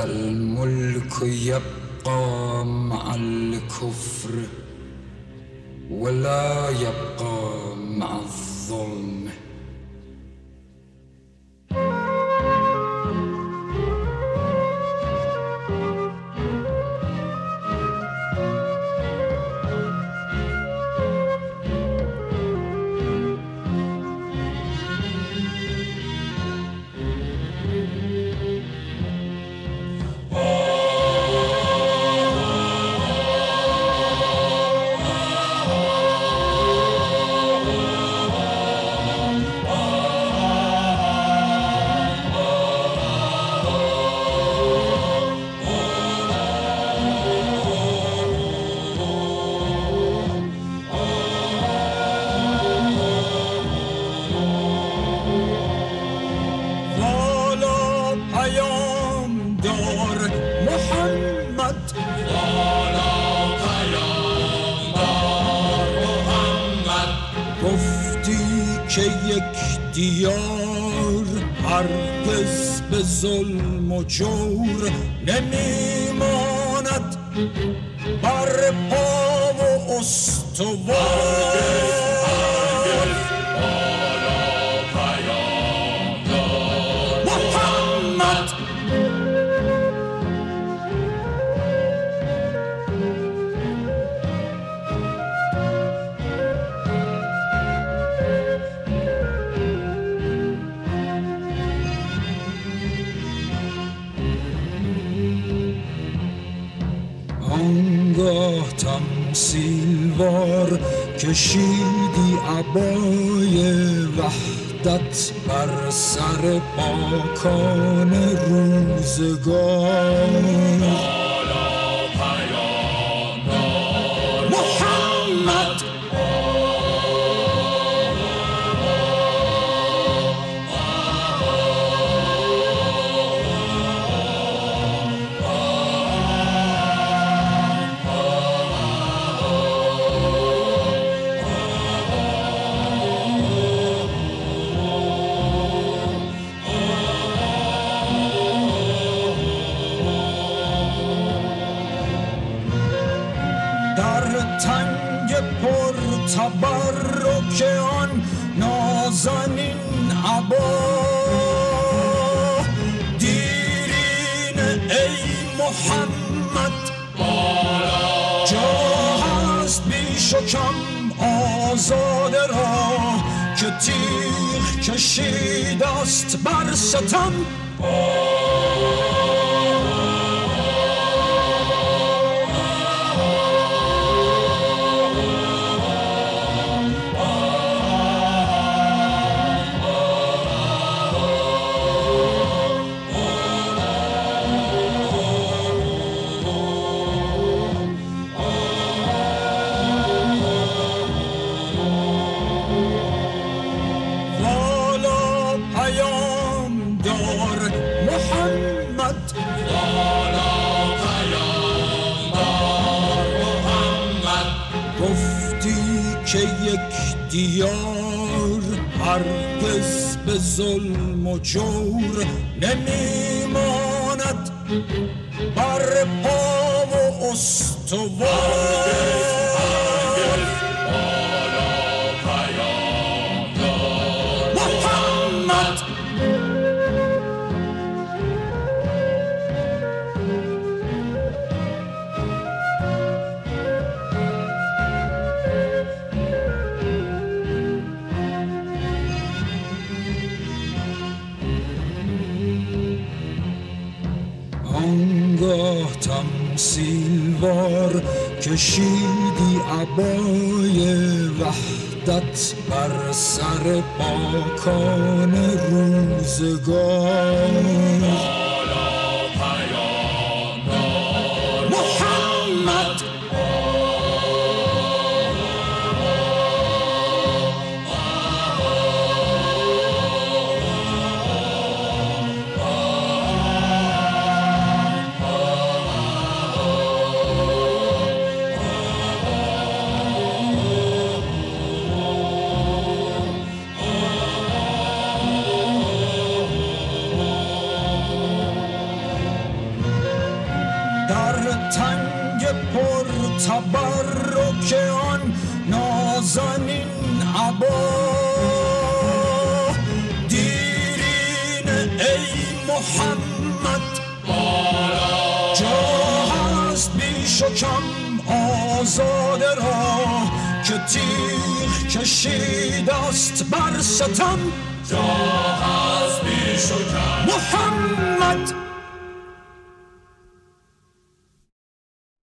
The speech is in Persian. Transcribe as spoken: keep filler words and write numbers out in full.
الملك يبقى مع الكفر ولا يبقى مع الظلم. دیار هرگز به ظلم و جور نمیماند بر پا و استوار. آنگاه تمثیلوار کشیدی عبای وحدت بر سر پاکان روزگار. تبرک آن نازنین عبا دیرین ای محمد جا هست بیش و کم آزاده را که تیغ کشید است بر ستم. که یک دیار هرگز به ظلم و جور نمیماند بر پا و استوار. آنگاه تمثیلوار کشیدی عبای وحدت بر سر پاکان روزگار. پر تبرک آن نازنین عبا. دیرین ای محمد جا هست بیش و کم آزاده را که تیغ کشید است بر ستم. جا هست بیش و کم محمد